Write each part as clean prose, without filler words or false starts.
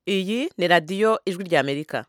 Iyi ni radiyo ijwi ry'Amerika.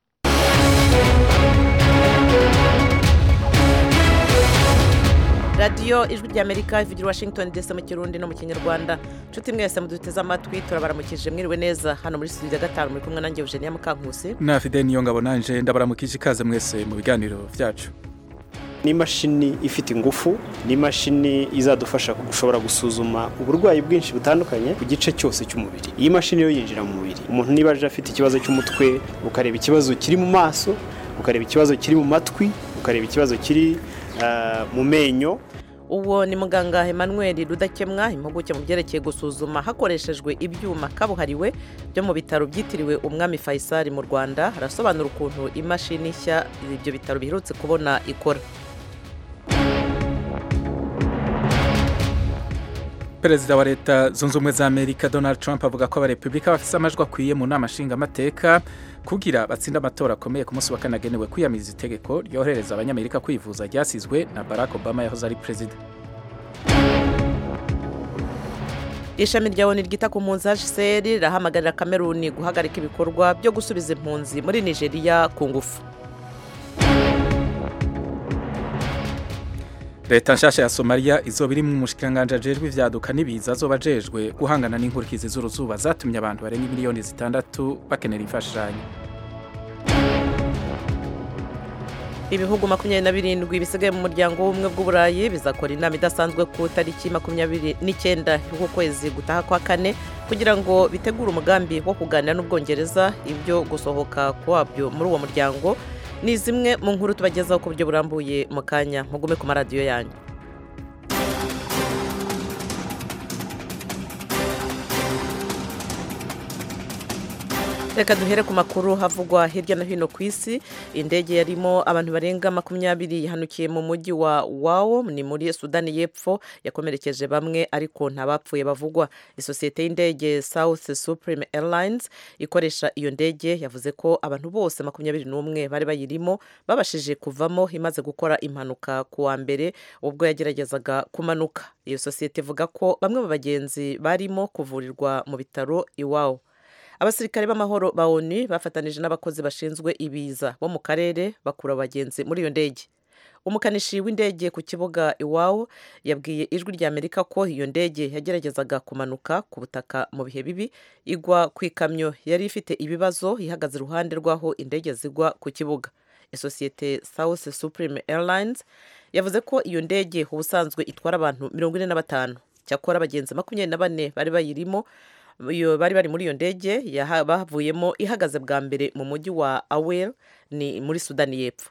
Radiyo ijwi ry'Amerika ivugira Washington DC mu Kirundi no mu Kinyarwanda. Nshuti mwese muduteze amatwi turabaramukije mwiriwe neza hano muri studio ya 5 muri kumwe nanjye Eugenia Mukankusi. Na Fide niyo ngabo nanje ndabaramukije ikaze mwese mu biganiro vyacu. Ni imashini ifite ingufu, ni imashini izadufasha gushobora gusuzuma uburwayi bwinshi butandukanye ku gice cyose cy'umubiri. Iyi mashini yo yinjira mu mubiri. Umuntu niba aje afite ikibazo cy'umutwe, ukareba ikibazo kiri mu maso, ukareba ikibazo kiri mu matwi, ukareba ikibazo kiri mu menyo. Uwo ni muganga Emmanuel Rudakemwa, impuguke mu byerekeye gusuzuma hakoreshejwe ibyuma kabuhariwe byo mu bitaro byitiriwe Umwami Faisal mu Rwanda. Arasobanura ukuntu imashini nshya ibyo bitaro biherutse kubona ikora. Perezida wa leta zunze ubumwe za Amerika Donald Trump avuga ko abarepublika bafise amajwi akwiye mu nama nshingamateka kugira batsinda amatora akomeye ku munsi wa kane agenewe kwiyamiriza itegeko ryohereza abanyamerika kwivuza ryasizwe na Barack Obama yahoze ari perezida. Ishami rya ONU ryita ku mpunzi HCR rirahamagarira Cameroon guhagarika ibikorwa byo gusubiza impunzi muri Nigeria ku ngufu. Leta nshasha ya Somalia izoba iri mu mushikanganje ajejwe ivyaduka n'ibiza azoba ajejwe guhangana n'inkurikizi z'uruzuba zatumye abantu barenga miliyoni 6 bakenera imfashanyo. Ibihugu 27 bisigaye mu muryango w'ubumwe bw'Uburayi bizakora inama idasanzwe ku tariki 29 y'uko kwezi gutaha kwa kane kugira ngo bitegure umugambi wo kuganira n'Ubwongereza ibyo gusohoka kwabyo muri uwo muryango. Ni zimwe mu nkuru tubagezaho ku buryo burambuye mu kanya mugume ku maradiyo yanyu. Reka duhere ku makuru havugwa hirya no hino ku isi. Indege yarimo abantu barenga 20 yahanukiye mu mujyi wa Wau ni muri Sudani y'Epfo yakomerekeje bamwe ariko ntabapfuye bavugwa. Isosiyete y'indege South Supreme Airlines ikoresha iyo ndege yavuze ko abantu bose 21 bari bayirimo babashije kuvamo imaze gukora impanuka ku wa mbere ubwo yageragezaga kumanuka. Iyo sosiyete ivuga ko bamwe mu bagenzi barimo kuvurirwa mu bitaro i Wau. Abasirikare b'amahoro ba ONU bafatanije n'abakozi bashinzwe ibiza bo mu karere bakura abagenzi muri iyo ndege. Umukanishi w'indege ku kibuga Iwao yabwiye ijwi ry'Amerika ko iyo ndege yageragezaga kumanuka ku butaka mu bihe bibi igwa ku ikamyo yari ifite ibibazo ihagaze iruhande rw'aho indege zigwa ku kibuga. Isosiyete South Supreme Airlines yavuze ko iyo ndege ubusanzwe itwara abantu 45 cyakora abagenzi 24 bari bayirimo bari muri iyo ndege bavuyemo ihagaze bwa mbere mu mujyi wa Awel ni muri Sudani y'Epfo.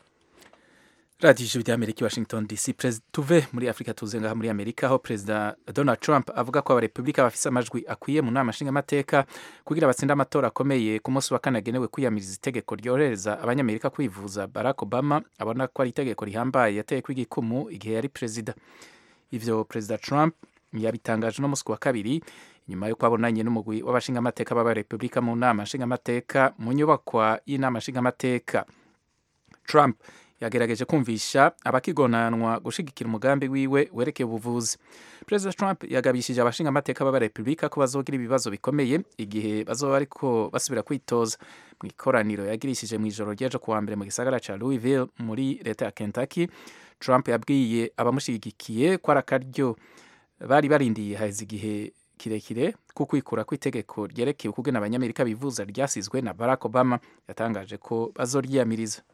Radio ijwi ry'Amerika Washington DC. Tuve muri Afrika tuze ngaha muri Amerika aho Perezida Donald Trump avuga ko abarepublika bafise amajwi akwiye mu nama nshingamateka kugira batsinda amatora akomeye ku munsi wa kane agenewe kwiyamiriza itegeko ryohereza abanyamerika kwivuza. Barack Obama abona ko ari itegeko rihambaye yateye kw'igikumu igihe yari perezida. Ivyo Perezida Trump yabitangaje no munsi wa kabiri nyuma yo kwabonanye n'umugwi w'abashingamateka b'abarepublika mu nama nshingamateka mu nyubakwa y'inama nshingamateka. Trump yagerageje kumvisha abakigonanwa gushigikira umugambi wiwe werekeye ubuvuzi. President Trump yagabishije abashingamateka b'abarepublika ko bazogira ibibazo bikomeye igihe bazoba ariko basubira kwitoza. Mu ikoraniro yagirishije mu ijoro ry'ejo kuwa mbere mu gisagara ca Louisville muri leta ya Kentucky, Trump yabwiye abamushigikiye ko arakaryo bari barindiye haheze igihe kirekire kukwikura kw'itegeko ryerekeye ukugena abanyamerika bivuza ryasizwe na Barack Obama. Yatangaje ko bazoryiyamiriza.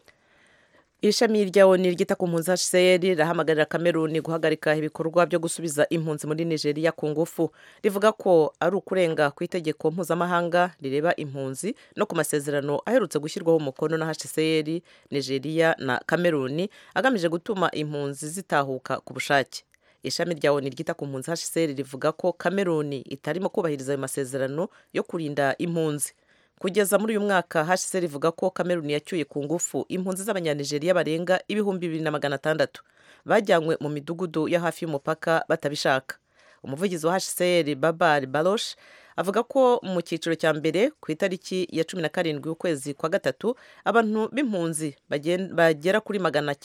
Ishami rya ONU ryita ku mpunzi HCR rirahamagarira Cameroon guhagarika ibikorwa byo gusubiza impunzi muri Nigeria ku ngufu. Rivuga ko ari ukurenga ku itegeko mpuzamahanga rireba impunzi no ku masezerano aherutse gushyirwaho umukono na HCR, Nigeria na Cameroon agamije gutuma impunzi zitahuka ku bushake. Ishami rya ONU ryita ku mpunzi HCR rivuga ko Cameroon itarimo kubahiriza ayo masezerano yo kurinda impunzi. Kugeza muri uyu mwaka HCR rivuga ko Cameroon yacyuye ku ngufu impunzi z'abanyanigeria barenga 2600 bajyanywe mu midugudu ya hafi y'umupaka batabishaka. Umuvugizi wa HCR Babar Baloch avuga ko mu cyiciro cya mbere ku itariki ya 17 y'ukwezi kwa gatatu abantu b'impunzi bagera kuri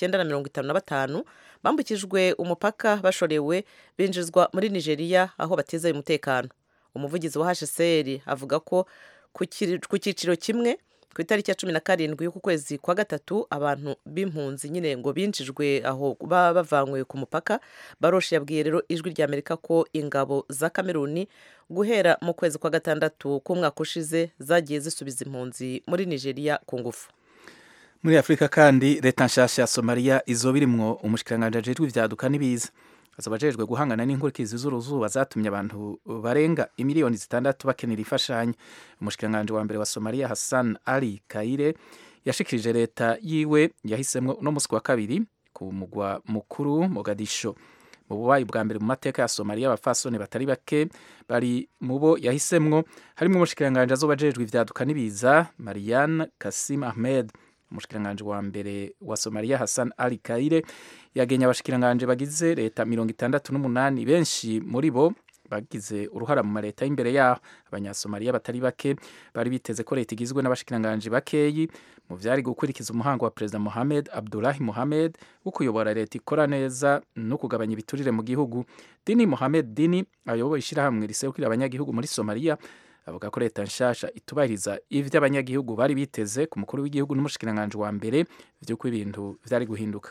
955 bambukijwe umupaka bashorewe binjizwa muri Nigeria aho bateza umutekano. Umuvugizi wa HCR avuga ko ku cyiciro kimwe ku itariki ya 17 y'uku kwezi kwa gatatu abantu b'impunzi nyine ngo binjijwe aho bavanywe ku mupaka. Baroshi yabwiye rero ijwi rya Amerika ko ingabo za Kameruni guhera mu kwezi kwa gatandatu k'umwaka ushize zagiye zisubiza impunzi muri Nigeria ku ngufu. Muri Afrika kandi leta nshasha ya Somalia izoba irimwo umushikiranganje ajejwe ivyaduka n'ibiza. Azoba ajejwe guhangana n'inkurikizi z'uruzuba zatumye abantu barenga imiliyoni 6 bakenera ifashanyo. Umushikiranganje wa mbere wa Somalia Hassan Ali Kaire yashikirije leta yiwe yahisemwo no musi wa kabiri ku mugwa mukuru Mogadisho. Mu bubayi bwa mbere mu mateka ya Somalia abafasoni batari bake bari mubo yahisemwo harimo umushikiranganje azoba ajejwe ivyaduka n'ibiza Marian Kasim Ahmed. Umushikiranganje wa mbere wa Somalia Hassan Ali Kaire yagenya abashikiranganje bagize leta 68 benshi muri bo bagize uruhara mu leta imbere yaho. Abanyasomalia batari bake bari biteze ko leta igizwe n'abashikiranganje bakeyi mu vyari gukurikiza umuhango wa President Mohamed Abdullahi Mohamed wo kuyobora leta ikora neza no kugabanya ibiturire mu gihugu. Dini Mohamed Dini ayoboye ishirahamwe riserukira abanyagihugu muri Somalia avuga ko leta nshasha itubahiriza ivyo abanyagihugu bari biteze ku mukuru w'igihugu n'umushikiranganje wa mbere vy'uko ibintu vyari guhinduka.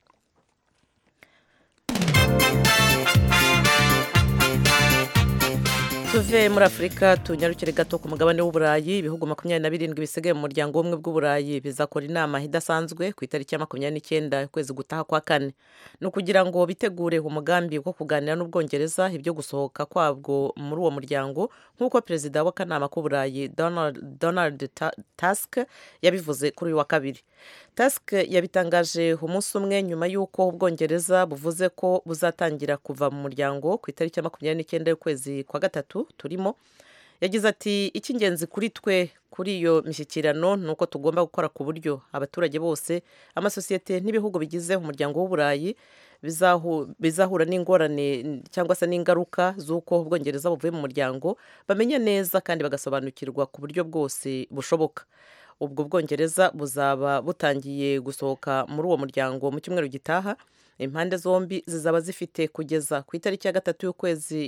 Tuve muri Afrika tunyarukire gato ku mugabane w'Uburayi. Ibihugu 27 bisigaye mu muryango w'umwe bw'Uburayi bizakora inama idasanzwe ku itariki ya 29 kwezi gutaha kwa kane no kugira ngo bitegure umugambi wo kuganira n'Ubwongereza ibyo gusohoka kwabwo muri uwo muryango nk'uko perezida w'akanama k'Uburayi Donald Tusk yabivuze kuri uyu wa kabiri. Tusk yabitangaje umunsi umwe nyuma y'uko Ubwongereza buvuze ko buzatangira kuva mu muryango ku itariki ya 29 y'ukwezi kwa gatatu turimo. Yagize ati icy'ingenzi kuri twe kuri iyo mishyikirano nuko tugomba gukora ku buryo abaturage bose amasosiyete n'ibihugu bigize umuryango w'Uburayi bizahura n'ingorane cyangwa se n'ingaruka z'uko Ubwongereza buvuye mu muryango bamenya neza kandi bagasobanukirwa ku buryo bwose bushoboka. Ubwo Bwongereza buzaba butangiye gusohoka muri uwo muryango mu cyumweru gitaha. Impande zombi zizaba zifite kugeza ku itariki ya gatatu y'ukwezi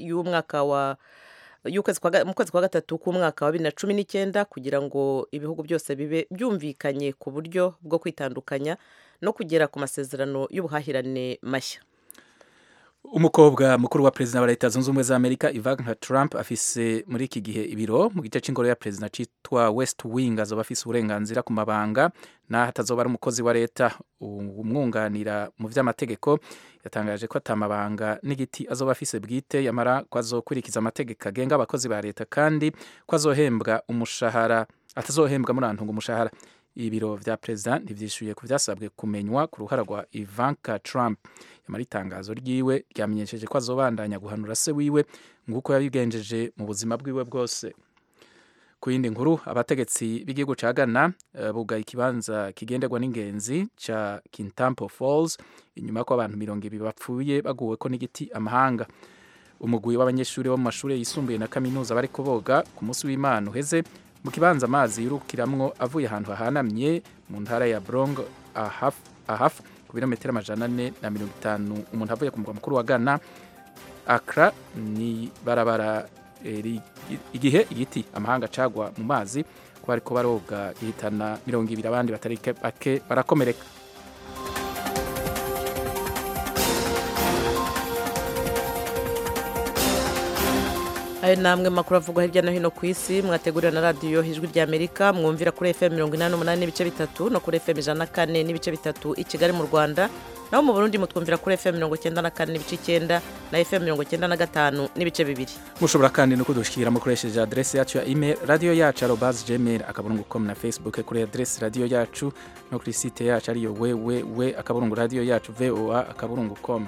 mu kwezi kwa gatatu k'umwaka wa 2019 kugira ngo ibihugu byose bibe byumvikanye ku buryo bwo kwitandukanya no kugera ku masezerano y'ubuhahirane mashya. Umukobwa mukuru wa President wa Leta Zunze Ubumwe za Amerika Ivanka Trump afise muri iki gihe ibiro mu gice c'ingoro ya President citwa West Wing. Azoba afise uburenganzira ku mabanga na hatazoba ari umukozi wa leta. Umwunganira mu vy'amategeko yatangaje ko atamabanga n'igiti azoba afise bwite yamara ko azokurikiza amategeko agenga abakozi ba leta kandi ko azohembwa umushahara atazohembwa murantunga umushahara. Ibiro vya President ntivyishuye ku vyasabwe kumenywa ku ruhara rwa Ivanka Trump. Yamara itangazo ryiwe ryamenyesheje ko azobandanya guhanura se wiwe nguko yabigenjeje mu buzima bwiwe bwose. Ku yindi nkuru abategetsi b'igihugu ca Ghana bugaye ikibanza kigenderwa n'ingenzi ca Kintampo Falls inyuma ko abantu 200 bapfuye baguwe ko n'igiti amahanga. Umugwi w'abanyeshuri bo mu mashuri yisumbuye na kaminuza bariko boga ku munsi w'Imana uheze mu kibanza amazi yurukiramwo avuye ahantu hahanamye mu ntara ya Bronx ahaf ku birometero 450 umuntu avuye ku mugwa mukuru wa Ghana Accra ni barabara igihe igiti amahanga cagwa mu mazi ko bariko baroga ihitana 200 abandi batari bake barakomereka. Ayo namwe makuru avugwa hirya no hino ku isi mwategurira na radio Ijwi rya Amerika mwumvira kuri FM 88 n'ibice bitatu no kuri FM 104 n'ibice bitatu i Kigali mu Rwanda, naho mu Burundi mutwumvira kuri FM 94 n'ibice 9 na FM 95 n'ibice 2. Mushobora kandi no kudushikira mukoresheje adresse yacu ya email radio yacu@gmail.com na Facebook kuri adresse radio yacu no kuri site yacu ariyo www.radioyacu.voa.com.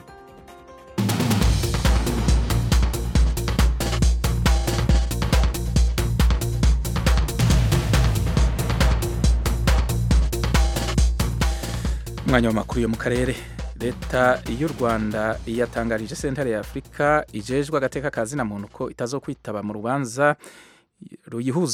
Mwanya wa makuru yo mu karere. Leta y'u Rwanda yatangarije sentare ya Afrika ijejwe agateka kazi na muntu ko itazokwitaba mu rubanza ruyihuza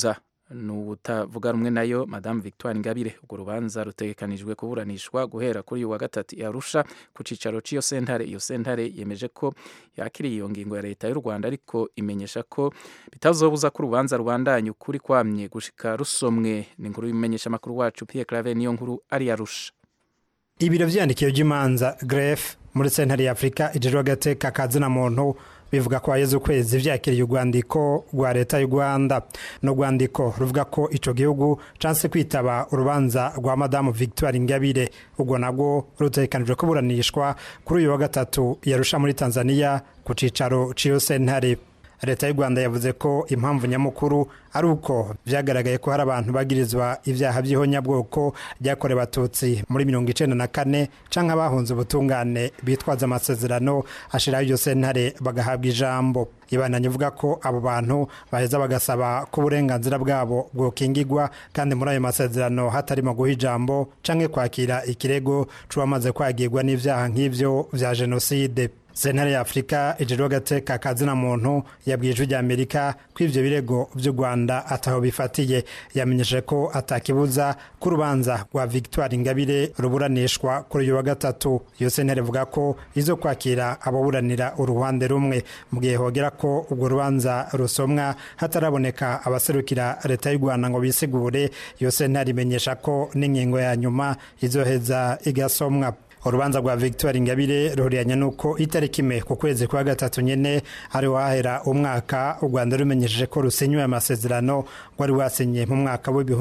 n'ubutavuga rumwe nayo Madame Victoire Ingabire. Urwo rubanza rutegekanijwe kuburanishwa guhera kuri uyu wa gatatu i Arusha ku cicaro c'iyo sentare. Iyo sentare yemeje ko yakiriye iyo ngingo ya leta y'u Rwanda, ariko imenyesha ko bitazobuza ko urubanza rubandanya ukuri kwamye gushika rusomwe. Ni inkuru y'imenyesha makuru wacu Pierre Claver, niyo nkuru ari Arusha. Ibiro vyandikiro by'imanza gref muri sentare ya Afrika ijejwe agateka kazina muntu bivuga ko haheze ukwezi vyakiriye urwandiko rwa leta y'u Rwanda. No rwandiko ruvuga ko ico gihugu canse kwitaba urubanza rwa Madame Victoire Ingabire. Ubwo nabwo rutegekanijwe kuburanishwa kuri uyu wa gatatu yarusha muri Tanzania ku cicaro c'iyo sentare. Leta y'u Rwanda yavuze ko impamvu nyamukuru ari uko vyagaragaye ko hari abantu bagirizwa ivyaha by'ihonyabwoko byakorewe Abatutsi muri 1994 canke abahunze ubutungane bitwaza amasezerano ashiraho iyo sentare bagahabwa ijambo. Ibananye ivuga ko abo bantu baheza bagasaba ko uburenganzira bwabo bwokingirwa, kandi muri ayo masezerano hatarimo guha ijambo canke kwakira ikirego c'uwamaze kwagirwa n'ivyaha nk'ivyo vya jenoside. Sentare ya Afrika ijejwe agateka kazina muntu yabwiye ijwi ry'Amerika ko ivyo birego vy'u Rwanda ataho bifatiye. Yamenyeshe ko atakibuza ko urubanza rwa Victoire Ingabire ruburanishwa kuri uyu wa gatatu. Iyo sentare ivuga ko izo kwakira ababuranira uruhande rumwe, mu gihe hogera ko ubwo rubanza rusomwa hataraboneka abaserukira leta y'u Rwanda ngo bisigure. Iyo sentare imenyesha ko n'ingingo ya nyuma izoheza igasomwa. Urubanza rwa Victoire Ingabire ruhuriyanye nuko itariki imwe ku kwezi kwa gatatu nyene ari wahera umwaka u Rwanda rumenyesheje ko rusinywe amasezerano wari wasinye mu mwaka wa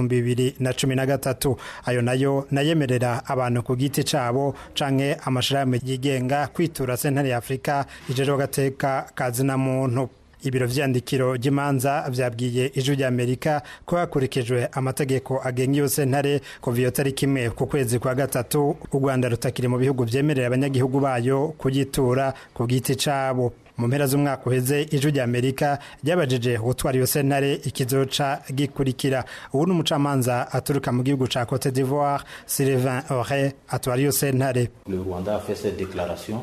2013. Ayo nayo nayemerera abantu ku giti cabo canke amashirahamwe yigenga kwitura sentare ya Afrika ijejwe agateka kazina muntu. Ibiro vyandikiro ry'imanza vyabwiye ijwi ry'Amerika ko hakurikijwe amategeko agenga iyo sentare kuva iyo tariki imwe ku kwezi kwa gatatu u Rwanda rutakiri mu bihugu vyemerera abanyagihugu bayo kugitura ku giti cabo. Mu mpera z'umwaka uheze ijwi ry'Amerika ryabajije gutwara iyo sentare ikizoca gikurikira. Ubu n'umucamanza aturuka mu gihugu ca Cote d'Ivoire, Sylvain Auré, atwara iyo sentare. Le Rwanda a fait cette déclaration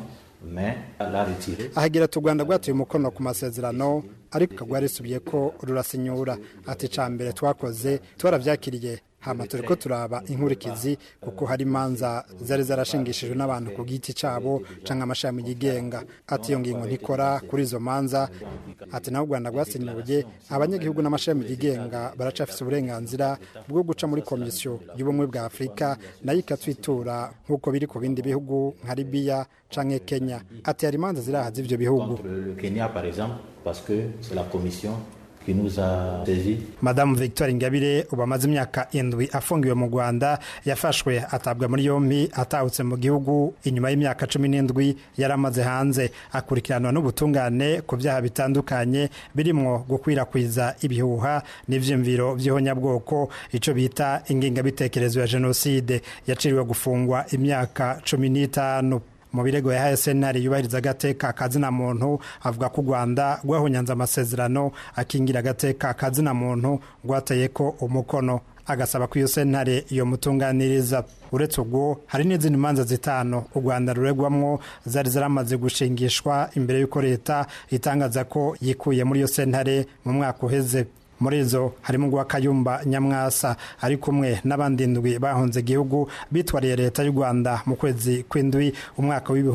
ahagira ati u Rwanda rwatuye umukono ku masezerano, ariko rwarisubiye ko rurasinyura. Ati ca mbere twakoze twaravyakiriye, hama turiko turaba inkurikizi kuko hari imanza zari zarashingishijwe n'abantu ku giti cabo canke amashami yigenga. Ati iyo ngingo ntikora kuri izo manza. Ati naho u Rwanda rwasinyuye, abanyagihugu n'amashami yigenga baracafise uburenganzira bwo guca muri komisiyo y'ubumwe bwa Afrika nayo ikatwitura nk'uko biri ku bindi bihugu nka Libya canke Kenya. Ati hari imanza ziraha z'ivyo bihugu. Kenya par exemple parce que c'est la commission qui nous a saisi. Madame Victoire Ingabire ubu amaze imyaka 7 afungiwe mu Rwanda. Yafashwe atabwa muri yompi atahutse mu gihugu inyuma y'imyaka 17 yaramaze hanze. Akurikiranwa n'ubutungane ku byaha bitandukanye birimo gukwirakwiza ibihuha n'ivyimviro vy'ihonyabwoko, ico bita ingengabitekerezo ya jenoside. Yaciriwe gufungwa imyaka 15. Mu birego yahaye sentare yubahiriza agateka kazina muntu avuga ko u Rwanda rwahonyanze amasezerano akingira agateka kazina muntu rwateye ko umukono, agasaba ko iyo sentare iyo mutunganiriza. Uretse ubwo hari n'izindi manza zitanu u Rwanda ruregwamwo zari zaramaze gushingishwa imbere y'uko leta itangaza ko yikuye muri iyo sentare mu mwaka uheze. Muri izo harimo Gwa Kayumba Nyamwasa ari kumwe n'abandi ndwi bahonze igihugu bitwariye leta y'u Rwanda mu kwezi kw'indwi umwaka wa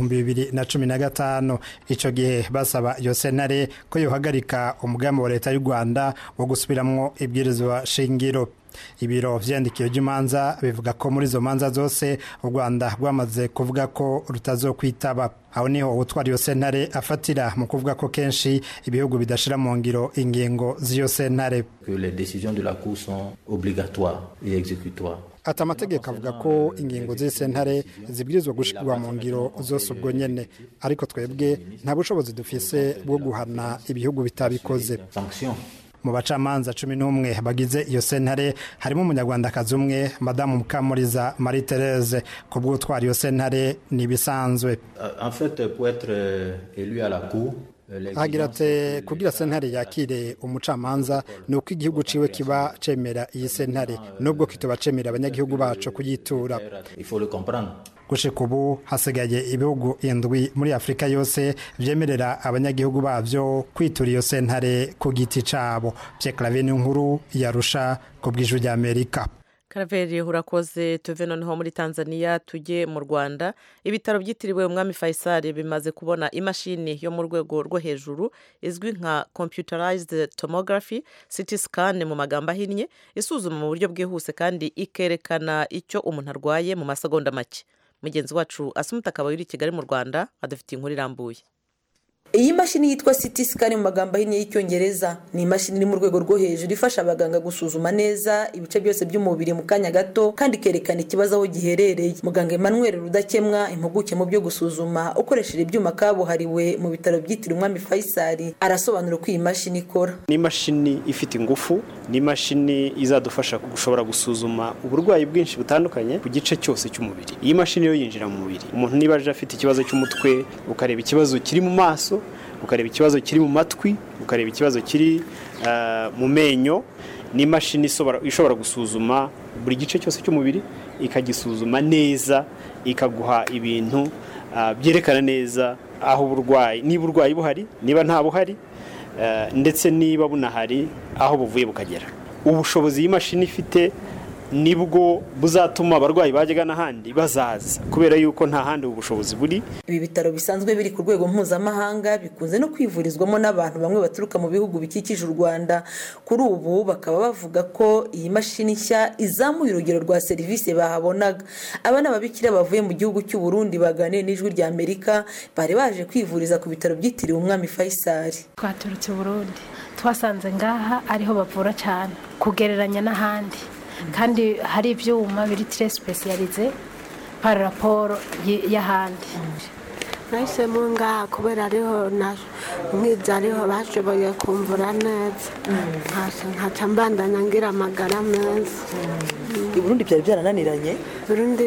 2015. Ico gihe basaba iyo sentare ko yohagarika umugambi wa leta y'u Rwanda wo gusubiramwo ibwirizwa shingiro. Ibiro vyandikiro ry'imanza bivuga ko muri izo manza zose u Rwanda rwamaze kuvuga ko rutazokwitaba. Aho niho utwara iyo sentare afatira mu kuvuga ko kenshi ibihugu bidashira mu ngiro ingingo z'iyo sentare. Que les décisions de la Cour sont obligatoires et exécutoires. Ati amategeko avuga ko ingingo z'isentare zibwirizwa gushirwa mu ngiro zose ubwo nyene, ariko twebwe nta bushobozi dufise bwo guhana ibihugu bitabikoze. Sanction. Mu bacamanza 11 bagize iyo sentare harimo umunyarwandakazi umwe, Madamu Mukamuriza Marie Thérèse. Ku bw'utwara iyo sentare ni bisanzwe. En fait, pour être élu à la Cour, agira ati kugira sentare yakire umucamanza ni uko igihugu ciwe kiba cemera iyi sentare, nubwo kitoba cemera abanyagihugu bacu kuyitura. Il faut le comprendre. gushika ubu hasigaye ibihugu indwi muri Afrika yose vyemerera abanyagihugu bavyo kwitura iyo sentare ku giti cabo. Pierre Claver Nkuru yarusha ku bw'ijwi rya Amerika. Karaveri urakoze. Tuve noneho muri Tanzania tujye mu Rwanda. Ibitaro byitiriwe Umwami Faisal bimaze kubona imashini yo mu rwego rwo hejuru izwi nka computerized tomography CT scan mu magambo ahinnye, isuzuma mu buryo bwihuse kandi ikerekana icyo umuntu arwaye mu masegonda make. Mugenzi wacu Asumuta Kabaye uri Kigali mu Rwanda adafite inkuru irambuye. Iyi mashini yitwa CT scan mu magambo ahinnye y'Icyongereza ni imashini iri mu rwego rwo hejuru ifasha abaganga gusuzuma neza ibice byose by'umubiri mu kanya gato kandi kerekana ikibazo aho giherereye. Muganga Emmanuel Rudakemwa, impuguke mu byo gusuzuma ukoresheje ibyuma kabuhariwe mu bitaro byitiriwe Umwami Faisal, arasobanura uko iyi mashini ikora. Ni imashini ifite ingufu, ni imashini izadufasha gushobora gusuzuma uburwayi bwinshi butandukanye ku gice cyose cy'umubiri. Iyi mashini yo yinjira mu mubiri. Umuntu niba aje afite ikibazo cy'umutwe, ukareba ikibazo kiri mu maso, ukareba ikibazo kiri mu matwi, ukareba ikibazo kiri mu menyo, ni imashini ishobora gusuzuma buri gice cyose cy'umubiri, ikagisuzuma neza, ikaguha ibintu byerekana neza aho uburwayi, niba uburwayi buhari, niba nta buhari, ndetse niba bunahari aho buvuye bukagera. Ubushobozi y'imashini ifite nibwo buzatuma abarwayi bajyaga n'ahandi bazaza, kubera yuko nta handi ubushobozi buri. Ibi bitaro bisanzwe biri ku rwego mpuzamahanga bikunze no kwivurizwamo n'abantu bamwe baturuka mu bihugu bikikije u Rwanda. Kuri ubu bakaba bavuga ko iyi mashini nshya izamuye urugero rwa serivisi bahabonaga. Abana babikira bavuye mu gihugu cy'u Burundi baganiriye n'ijwi rya Amerika bari baje kwivuriza ku bitaro byitiriwe Umwami Faisal. Twaturutse Burundi, twasanze ngaha ariho bavura cyane kugereranya n'ahandi, kandi hari ibyuma biri très spécialisé par rapport y'ahandi. Nahisemo ngaha kubera ariho mwiza ariho bashoboye kumvura neza, nkaca mbandanya ngira amagara meza. I Burundi byari byarananiranye? Burundi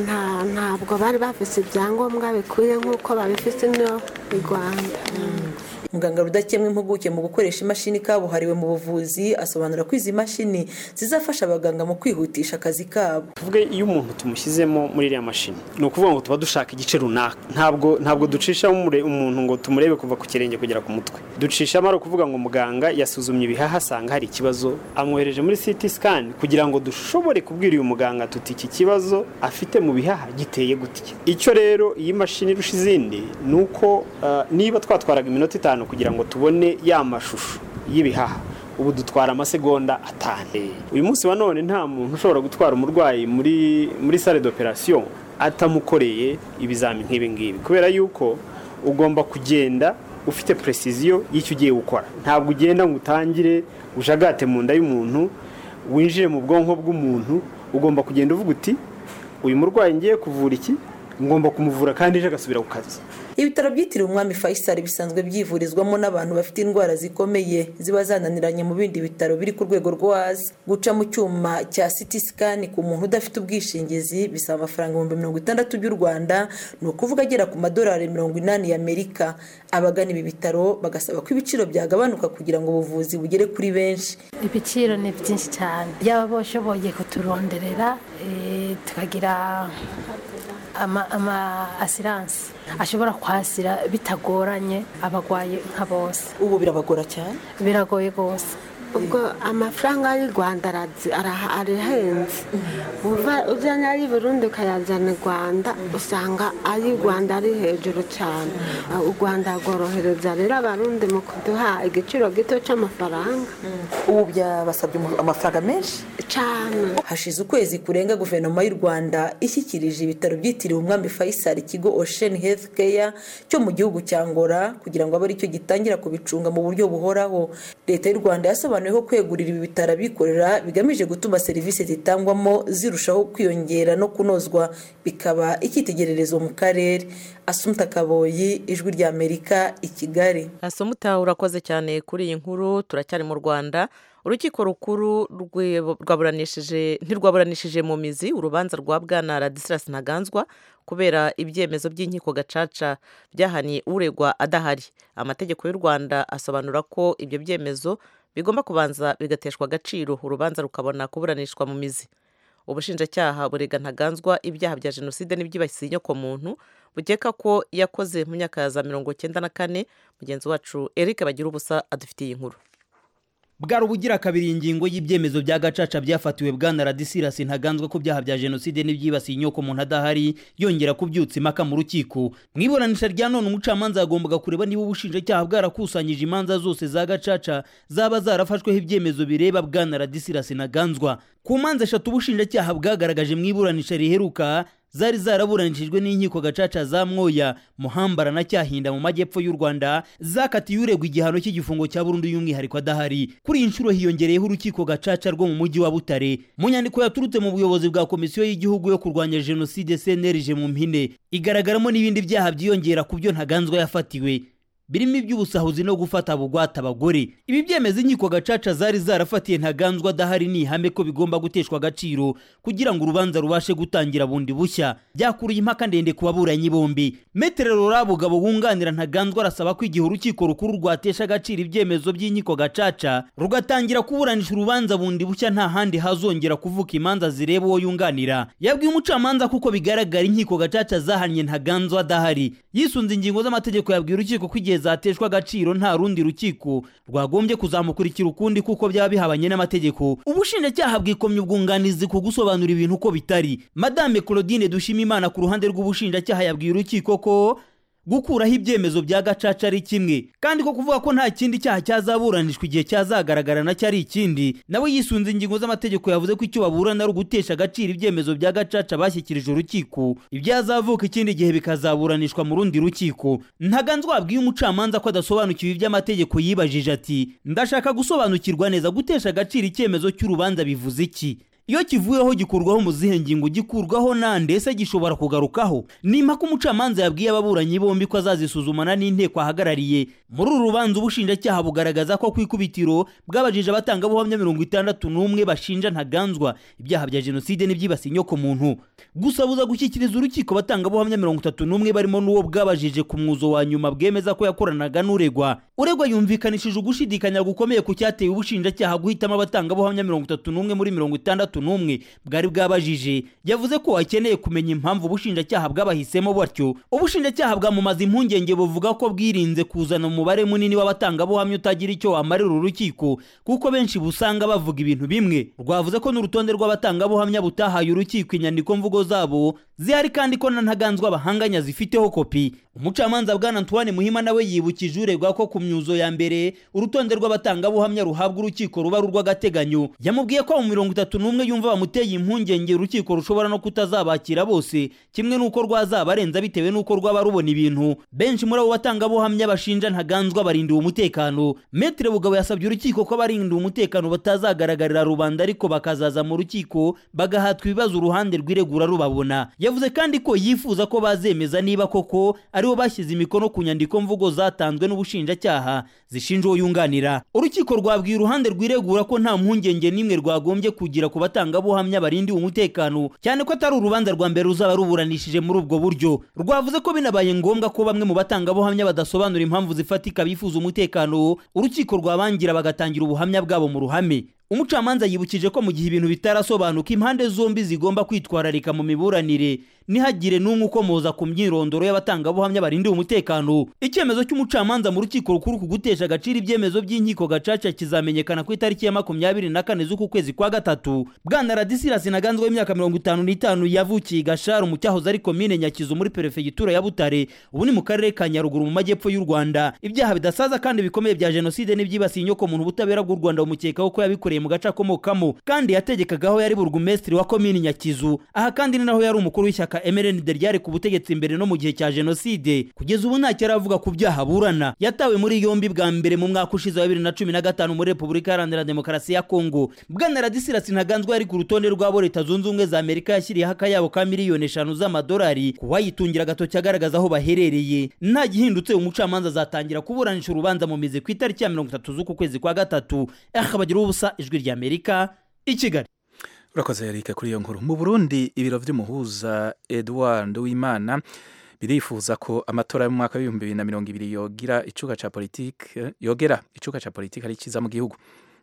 ntabwo bari bafise ibyangombwa bikwiye nk'uko babifise no mu Rwanda. Muganga Rudakemwa, impuguke mu gukoresha imashini kabuhariwe mu buvuzi, asobanura ko izi mashini zizafasha abaganga mu kwihutisha akazi kabo. Tuvuge iyo umuntu tumushyizemo muri iriya mashini, ni ukuvuga ngo tuba dushaka igice runaka. Ntabwo ducisha umuntu ngo tumurebe kuva ku kirenge kugera ku mutwe. Ducishamo ari ukuvuga ngo muganga yasuzumye ibihaha asanga hari ikibazo, amwohereje muri CT scan kugira ngo dushobore kubwira uyu muganga tuti iki kibazo afite mu bihaha giteye gutya. Icyo rero iyi mashini irusha izindi ni uko niba twatwaraga iminota 5 kugira ngo tubone ya mashusho y'ibihaha, ubu dutwara amasegonda 5. Uyu munsi wa none nta muntu ushobora gutwara umurwayi muri salle d'operation atamukoreye ibizami nk'ibi ngibi, kubera yuko ugomba kugenda ufite precision y'icyo ugiye gukora. Ntabwo ugenda ngo utangire ujagate mu nda y'umuntu, winjire mu bwonko bw'umuntu. Ugomba kugenda uvuga uti uyu murwayi ngiye kuvura iki, ngomba kumuvura kandi ejo agasubira ku kazi. Ibitaro byitiriwe Umwami Faisal bisanzwe byivurizwamo n'abantu bafite indwara zikomeye ziba zananiranye mu bindi bitaro biri ku rwego rwo hasi. Guca mu cyuma cya CT scan ku muntu udafite ubwishingizi bisaba amafaranga 60,000 by'u Rwanda, ni ukuvuga agera ku madolari 80 y'Amerika. Abagana ibi bitaro bagasaba ko ibiciro byagabanuka kugira ngo ubuvuzi bugere kuri benshi. Ibiciro ni byinshi cyane, yaba boshoboye kuturonderera tukagira ama assurance ashobora kwasira bitagoranye abagwaye nka bose. Ubu birabagora cyane? Biragoye gose. Ubwo amafaranga y'u Rwanda arahenze. Ujyanye ari Burundi ukayazana Rwanda usanga ari Rwanda ari hejuru cyane. U Rwanda rworohereza rero abarundi mu kuduha igiciro gito cy'amafaranga. Ubu byabasabye amafaranga menshi cyane. Hashize ukwezi kurenga guverinoma y'u Rwanda ishyikirije ibitaro byitiriwe Umwami Faisal ikigo Ocean Health Care cyo mu gihugu cya Angola kugira ngo abe ari cyo gitangira kubicunga mu buryo buhoraho. Leta y'u Rwanda yasobanuye ko kwegurira ibi bitaro bikorera bigamije gutuma serivisi zitangwamo zirushaho kwiyongera no kunozwa, bikaba icyitegererezo mu karere. Asumuta Kaboyi, ijwi rya Amerika, i Kigali. Asumuta, urakoze cyane kuri iyi nkuru. Turacyari mu Rwanda. Urukiko rukuru ntirwaburanishije mu mizi urubanza rwa Bwana Ladislas Ntaganzwa kubera ibyemezo by'inkiko gacaca byahaniye uregwa adahari. Amategeko y'u Rwanda asobanura ko ibyo byemezo bigomba kubanza bigateshwa agaciro urubanza rukabona kuburanishwa mu mizi. ubushinjacyaha burega Ntaganzwa ibyaha bya jenoside n'ibyibasiye inyokomuntu bukeka ko yakoze mu myaka ya za 1994. Mugenzi wacu Eric Bagirubusa adufitiye inkuru. Bwari ubugira kabiri ingingo y'ibyemezo bya gacaca byafatiwe bwana Ladislas Ntaganzwa ku byaha bya jenoside n'ibyibasiye inyokomuntu adahari yongera kubyutsa impaka mu rukiko. Mu iburanisha rya none umucamanza yagombaga kureba niba ubushinjacyaha bwarakusanyije imanza zose za gacaca zaba zarafashweho ibyemezo bireba bwana Ladislas Ntaganzwa. Ku manza 3 ubushinjacyaha bwagaragaje mu iburanisha riheruka zari zaraburanishijwe n'inkiko gacaca za Mwoya, Muhambara na Cyahinda mu majyepfo y'u Rwanda zakatiye uregwa igihano cy'igifungo cya burundu y'umwihariko adahari. Kuri inshuro hiyongereyeho urukiko gacaca rwo mu mujyi wa Butare. Mu nyandiko yaturutse mu buyobozi bwa komisiyo y'igihugu yo kurwanya jenoside CNLG mu mpine igaragaramo n'ibindi byaha byiyongera ku byo Ntaganzwa yafatiwe, birimo iby'ubusahuzi no gufata bugwata abagore. Ibi byemeza inkiko gacaca zari zarafatiye Ntaganzwa adahari ni ihame ko bigomba guteshwa agaciro kugira ngo urubanza rubashe gutangira bundi bushya. Byakuriye impaka ndende ku baburanyi bombi. Metere Rorabugabo wunganira Ntaganzwa arasaba ko igihe urukiko rukuru rwatesha agaciro ibyemezo by'inkiko gacaca rugatangira kuburanisha urubanza bundi bushya nta handi hazongera kuvuka imanza zireba uwo yunganira. Yabwiye umucamanza kuko bigaragara inkiko gacaca zahanye Ntaganzwa adahari. Yisunze ingingo z'amategeko yabwiye urukiko ko igihe zateshwa agaciro nta rundi rukiko rwagombye kuzamukurikira ukundi kuko byaba bihabanye n'amategeko. Ubushinjacyaha bwikomye ubwunganizi ku gusobanura ibintu uko bitari. Madame Claudine Dushimimana ku ruhande rw'ubushinjacyaha yabwiye urukiko ko gukuraho ibyemezo bya gacaca ari kimwe kandi ko kuvuga ko nta kindi cyaha cyazaburanishwa igihe cyazagaragara na cyari ikindi. Nawe yisunze ingingo z'amategeko yavuze ko icyo baburana ari ugutesha agaciro ibyemezo bya gacaca bashyikirije urukiko, ibyazavuka ikindi gihe bikazaburanishwa mu rundi rukiko. Ntaganzwa abwiye umucamanza ko adasobanukiwe iby'amategeko yibajije ati ndashaka gusobanukirwa neza gutesha agaciro icyemezo cy'urubanza bivuze iki. Iyo kivuyeho gikurwaho mu zihe ngingo gikurwaho nande ese gishobora kugarukaho. Ni impaka umucamanza yabwiye ababuranyi bombi ko azazisuzumana n'inteko ahagarariye. Muri uru rubanza ubushinjacyaha bugaragaza ko ku ikubitiro bwabajije abatangabuhamya 61 bashinja Ntaganzwa ibyaha bya jenoside n'ibyibasiye inyokomuntu. Gusa buza gushyikiriza urukiko abatangabuhamya 31 barimo n'uwo bwabajije ku mwuzo wa nyuma bwemeza ko yakoranaga n'uregwa. Uregwa yumvikanishije ugushidikanya gukomeye ku cyateye ubushinjacyaha guhitamo abatangabuhamya 31 muri 60 bwari bwabajije. Yavuze ko akeneye kumenya impamvu ubushinjacyaha bwabahisemo batyo. Ubushinjacyaha bwamumaze impungenge buvuga ko bwirinze kuzana umubare munini w'abatangabuhamya utagira icyo wamarira urukiko kuko benshi busanga bavuga ibintu bimwe. Rwavuze ko n'urutonde rw'abatangabuhamya butahaye urukiko inyandiko mvugo zabo zihari kandi ko na Ntaganzwa bahanganya zifiteho kopi. Umucamanza bwana Antoine Muhima nawe yibukije uregwa ko ku myuzo ya mbere urutonde rw'abatangabuhamya ruhabwa urukiko ruba rw'agateganyo. Yamubwiye ko mu 31 yumva bamuteye impungenge urukiko rushobora no kutazabakira bose kimwe nuko rwazabarenza bitewe nuko rwaba rubona ibintu. Benshi muri abo batangabuhamya bashinja Ntaganzwa barindiwe umutekano. Metre Bugabo yasabye urukiko ko barindiwe umutekano batazagaragarira rubanda ariko bakazaza mu rukiko bagahatwa ibibazo uruhande rw'iregura rubabona. Yavuze kandi ko yifuza ko bazemeza niba koko aribo bashyize imikono ku nyandiko mvugo zatanzwe n'ubushinjacyaha zishinja uwo yunganira. Urukiko rwabwiye uruhande rw'iregura ko nta mpungenge nimwe rwagombye kugira ku batangabuhamya barindiwe umutekano cyane ko atari urubanza rwa mbere ruzaba ruburanishije muri ubwo buryo. Rwavuze ko binabaye ngombwa ko bamwe mu batangabuhamya badasobanura impamvu zifatika bifuza umutekano urukiko rwabangira bagatangira ubuhamya bwabo mu ruhame. Umucamanza yibukije ko mu gihe ibintu bitarasobanuka impande zombi zigomba kwitwararika mu miburanire nihagire n'umwe ukomoza ku myirondoro y'abatangabuhamya barindiwe umutekano. Icyemezo cy'umucamanza mu rukiko rukuru kugutesha agaciro ibyemezo by'inkiko gacaca kizamenyekana ku itariki ya 24 z'uku kwezi kwa gatatu. Bwana Ladislas Ntaganzwa w'imyaka 55 yavukiye Gashara mu cyahoze ari komine Nyakizu muri perefegitura ya Butare, ubu ni mu karere ka Nyaruguru mu majyepfo y'u Rwanda. Ibyaha bidasaza kandi bikomeye bya jenoside n'ibyibasiye inyokomuntu ubutabera bw'u Rwanda bumukekaho ko yabikoreye mu gace akomokamo kandi yategekagaho yari burugumesitiri wa komini Nyakizu. Aha kandi ni naho yari umukuru w'ishyaka MRND ryari ku butegetsi imbere no mu gihe cya jenoside. Kugeza ubu nta cyaravuga ku byaha burana. Yatawe muri yombi bwa mbere mu mwaka ushize wa 2015 muri Repubulika Iharanira Demokarasi ya Kongo. Bwana Ladislas Ntaganzwa yari ku rutonde rw'abo Leta Zunze Ubumwe za Amerika yashyiriyeho akayabo ka miliyoni 5 z'amadolari kuwayitungira agatoki agaragaza aho baherereye. Nta gihindutse umucamanza azatangira kuburanisha urubanza mu mizi ku itariki ya 30 z'uku kwezi kwa gatatu. Akabagira ubusa ijwi rya Amerika i Kigali. Urakoze Eric kuri iyo nkuru. Mu Burundi ibiro vy'umuhuza Edouard Nduwimana birifuza ko amatora yo mu mwaka wa 2020 yogera icuka ca politike ari ciza mu gihugu.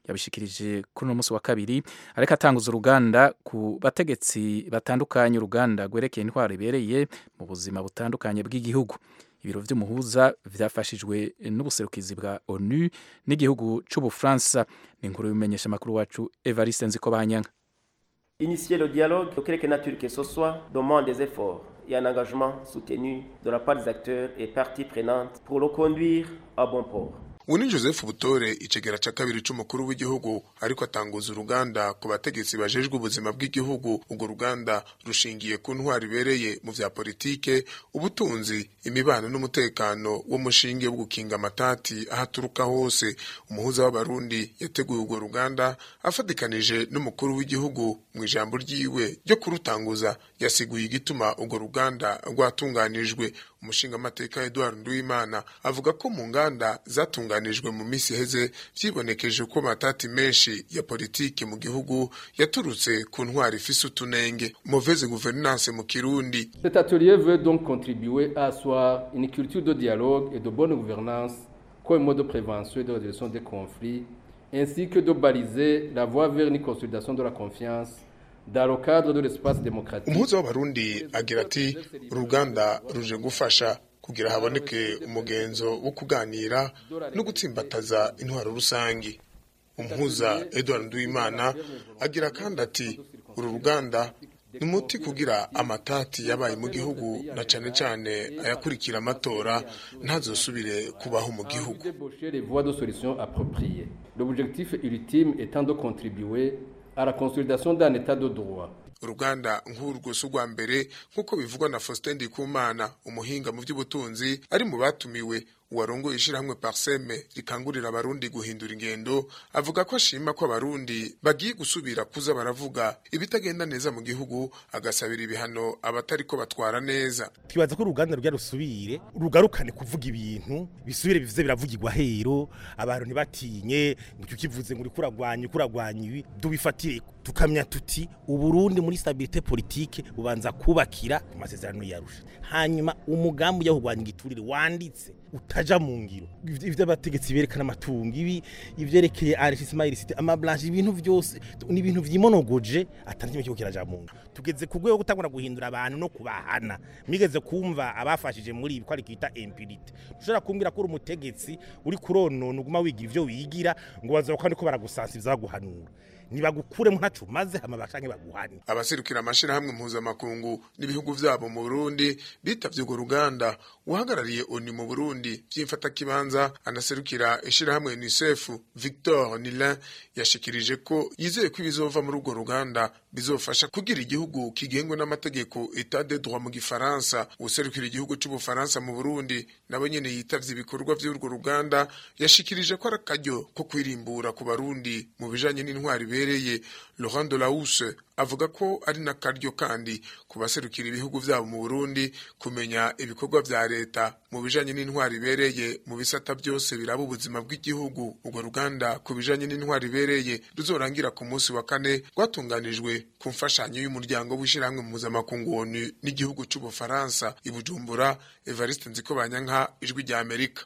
yabishikirije kuri uno munsi wa kabiri ariko atanguza uruganda ku bategetsi batandukanye, uruganda rwerekeye intwaro ibereye mu buzima butandukanye bw'igihugu. Ibiro vy'umuhuza vyafashijwe n'ubuserukizi bwa ONU n'igihugu c'Ubufaransa. Ni inkuru y'umenyesha makuru wacu Evariste Nzikobanyanga. Initier le dialogue de quelque nature que ce soit demande des efforts et un engagement soutenu de la part des acteurs et parties prenantes pour le conduire à bon port. Wuni Joseph Butore icegera ca kabiri c'umukuru w'igihugu ariko atanguza uruganda ku bategetsi bajejwe ubuzima bw'igihugu. Urwo ruganda rushingiye ku ntwari ibereye mu vya politike, ubutunzi, imibano n'umutekano w'umushinge wo gukinga amatati ahaturuka hose. Umuhuza w'abarundi yateguye urwo ruganda afatikanije n'umukuru w'igihugu. Mu ijambo ryiwe ryo kurutanguza yasiguye igituma urwo ruganda rwatunganijwe. Umushinga amateka Edouard Nduwimana avuga ko mu nganda zatunganijwe mu misi heze vyibonekeje ko matati menshi ya politike mu gihugu yaturutse ku ntwari ifise utunenge. Mauvaise gouvernance mu Kirundi. Cet atelier veut donc contribuer à asseoir une culture de dialogue et de bonne gouvernance comme mode de prévention et de résolution des conflits, ainsi que de baliser la voie vers une consolidation de la confiance dans le cadre de l'espace démocratique. Umuhuza w'abarundi agira ati uruganda ruje gufasha kugira haboneke umugenzo wo kuganira no gutsimbataza intwaro rusangi. Umuhuza Edouard Nduwimana agira kandi ati uru ruganda ni muti kugira amatati yabaye mu gihugu na cane cane ayakurikira amatora ntazosubire kubaho mu gihugu. L'objectif ultime étant de contribuer à la consolidation d'un état de droit. Uruganda nk'urwo sugwa mbere nkuko bivugwa na Faustin Ndikumana umuhinga mu by'ubutunzi ari mu batumiwe. Uwarongoye ishirahamwe Parseme rikangurira abarundi guhindura ingendo avuga ko ashima ko abarundi bagiye gusubira kuza baravuga ibitagenda neza mu gihugu, agasabira ibihano abatari ko batwara neza. Twibaza ko uruganda rujya rusubire rugarukane kuvuga ibintu bisubire bivuze biravugirwa hero, abantu ntibatinye ngo kivuze ngo kuragwanya ibi dubifatire tukamya tuti uburundi muri stabilité politique bubanza kubakira ku masezerano yarusha, hanyuma umugambi yo kugwanya igiturire wanditse utaja mu ngiro. Ivyo abategetsi berekana amatungo ibi ivyerekeye Ismail City amablanche ibintu vyose ni ibintu vyimonogoje atandikime cyo kiraja mu ngiro. Tugeze ku rwego gutangura guhindura abantu no kubahana, migeze kumva abafashije muri ibi ko ari kwita impunity. Ushobora kumbwira ko umutegetsi uri kuronona uguma wigira ivyo wigira ngo bazoka ndiko baragusansiza baguhanura nibagukure mu ntacu maze amabashange baguhani. Abaserukira amashira hamwe mpuzamakungu n'ibihugu vyabo mu Burundi bitavye urwo ruganda. Uhagarariye ONU mu Burundi vyimfata kibanza anaserukira ishira hamwe UNICEF Victor Nilin yashikirije ko yizeye ko ibizova muri urwo ruganda bizofasha kugira igihugu kigengwe n'amategeko état de droit mu Gifaransa. Userukira igihugu c'Ubufaransa mu Burundi nabo nyene yitavye ibikorwa vy'urwo ruganda yashikirije ko arakaryo ko kwirimbura ku Barundi mu bijanye n'intwari bereye. Laurent Delahousse avuga ko ari nakaryo kandi kubaserukira ibihugu vyabo mu Burundi kumenya ibikorwa vya leta mu bijanye n'intwari bereye mu bisata byose biraba ubuzima bw'igihugu. Urwo ruganda ku bijanye n'intwari bereye ruzorangira ku munsi wa kane rwatunganijwe ku mfashanyo y'umuryango w'ishiramwe mpuzamakungu ONU n'igihugu c'Ubufaransa. I Bujumbura, Evariste Nzikobanyanka, Ijwi rya Amerika.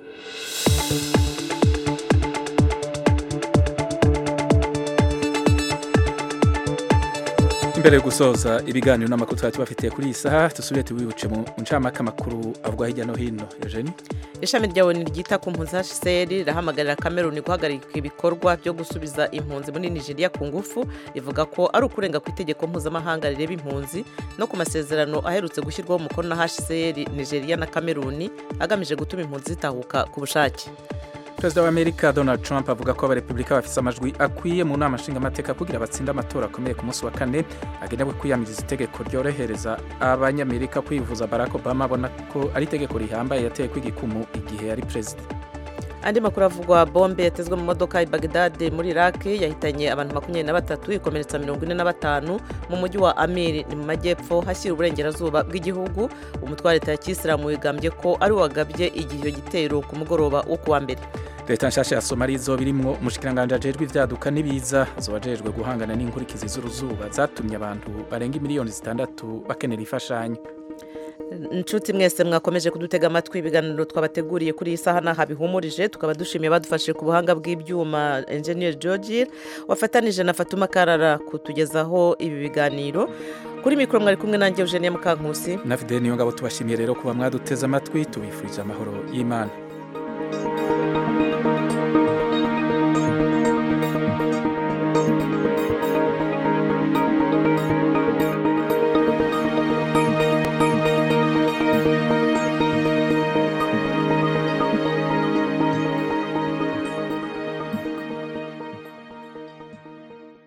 Imbere gusoza ibiganiro n'amakuru twari tubafitiye kuri iyi saha dusubire tubibuce mu ncamake amakuru avugwa hirya no hino. Eugenie, ishami rya ONU ryita ku mpunzi HCR rirahamagara Cameroon guhagarika ibikorwa byo gusubiza impunzi muri Nigeria ku ngufu, rivuga ko ari ukurenga ku itegeko mpuzamahanga rireba impunzi no ku masezerano aherutse gushyirwaho umukono na HCR, Nigeria na Cameroon agamije gutuma impunzi zitahuka ku bushake. Perezida wa Amerika Donald Trump avuga ko abarepublika bafise amajwi akwiye mu nama nshingamateka kugira batsinda amatora akomeye ku munsi wa kane agenewe kwiyamiriza itegeko ryorohereza abanyamerika kwivuza. Barack Obama abona ko ari itegeko rihambaye yateye kw'igikumu igihe yari perezida. Andi makuru avugwa, bombe yatezwe mu modoka i Baghdad muri Iraq yahitanye abantu 23 ikomeretsa 45 mu mujyi wa Amir ni mu majyepfo hashyira uburengerazuba bw'igihugu. Umutwe wa leta ya Kisilamu wigambye ko ari wagabye igihe gitero ku mugoroba wo kuwa mbere. Leta nshasha ya Somalia izo birimwo umushikiranganje ajejwe ivyaduka n'ibiza azobajejwe guhangana n'inkurikizi z'uruzuba zatumye abantu barenga miliyoni 6 bakenera ifashanyo. inshuti mwese mwakomeje kudutega amatwi ibiganiro twabateguriye kuri iyi saha n'aha bihumurije tukaba dushimiye badufashije ku buhanga bw'ibyuma Engineer George wafatanije na Fatuma Karara kutugezaho ibi biganiro kuri mikoro mwari kumwe nanjye Eugenie Mukankusi na Fidel Niyongabo tubashimiye rero kuba mwaduteza amatwi tubifurije amahoro y'Imana.